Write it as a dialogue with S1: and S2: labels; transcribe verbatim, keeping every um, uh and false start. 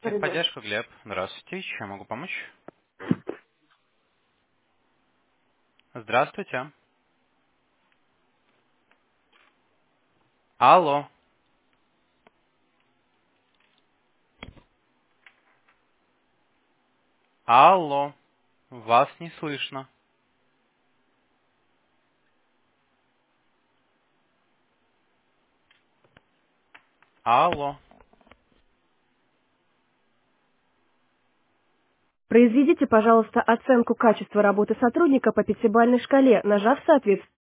S1: Техподдержка, Глеб. Здравствуйте. Чем могу помочь? Здравствуйте. Алло. Алло. Вас не слышно. Алло.
S2: Произведите, пожалуйста, оценку качества работы сотрудника по пятибалльной шкале, нажав соответствующий